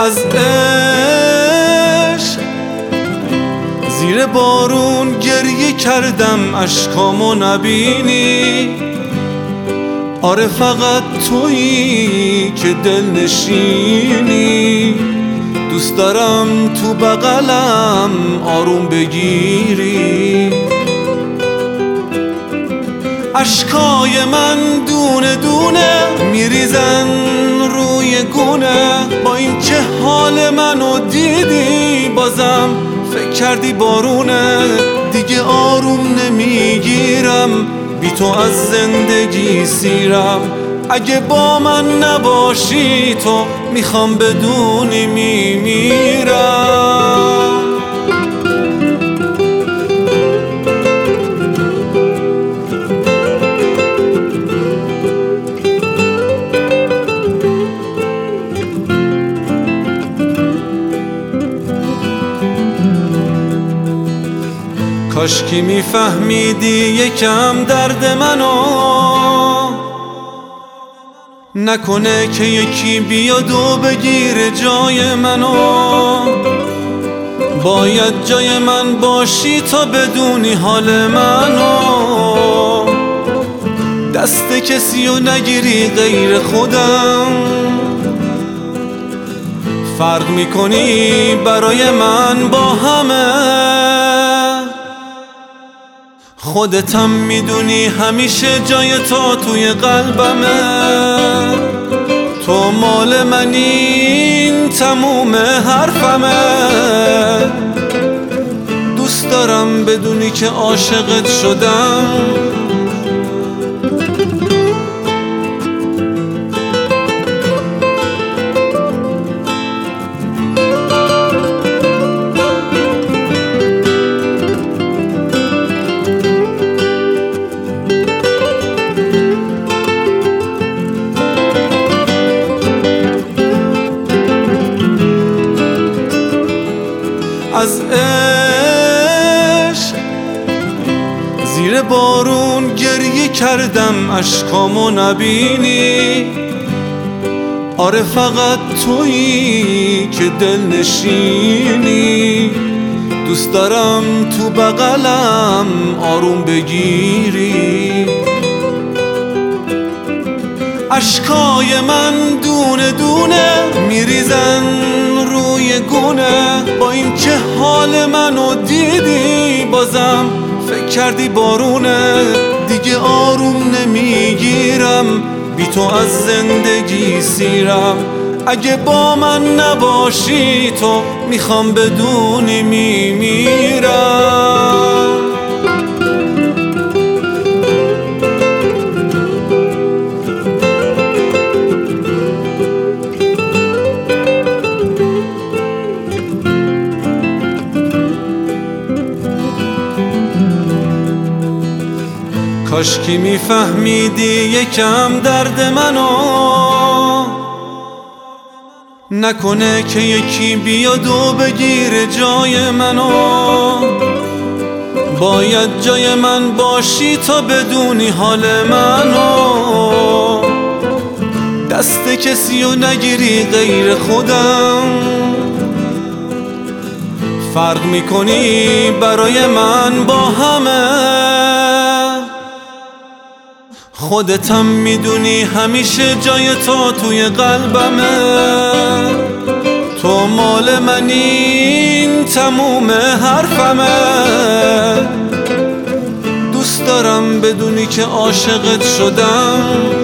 از عشق زیر بارون گریه کردم اشکامو نبینی. آره فقط تویی که دل نشینی، دوست دارم تو بغلم آروم بگیری. اشکای من دونه دونه میریزن روی گونه، با این که حال منو دیدی بازم فکر کردی بارونه. دیگه آروم نمیگیرم بی تو از زندگی سیرم، اگه با من نباشی تو میخوام بدونی میمیرم. کاشکی میفهمیدی یکم درد منو، نکنه که یکی بیاد و بگیره جای منو. باید جای من باشی تا بدونی حال منو، دست کسی رو نگیری غیر خودم. فرق میکنی برای من با همه، خودتم میدونی همیشه جای تو توی قلبمه. تو مال منی این تموم حرفمه، دوست دارم بدونی که عاشقت شدم. از عشق زیر بارون گریه کردم اشکامو نبینی. آره فقط تویی که دل نشینی، دوست دارم تو بغلم آروم بگیری. اشکای من دونه دونه میریزن روی گونه، با این که حال منو دیدی بازم فکر کردی بارونه. دیگه آروم نمیگیرم بی تو از زندگی سیرم، اگه با من نباشی تو میخوام بدونی میمیرم. کاشکی میفهمیدی یکم درد منو، نکنه که یکی بیاد و بگیره جای منو. باید جای من باشی تا بدونی حال منو، دست کسی رو نگیری غیر خودم. فرق میکنی برای من با همه، خودتم میدونی همیشه جای تو توی قلبمه. تو مال منی این تموم حرفمه، دوست دارم بدونی که عاشقت شدم.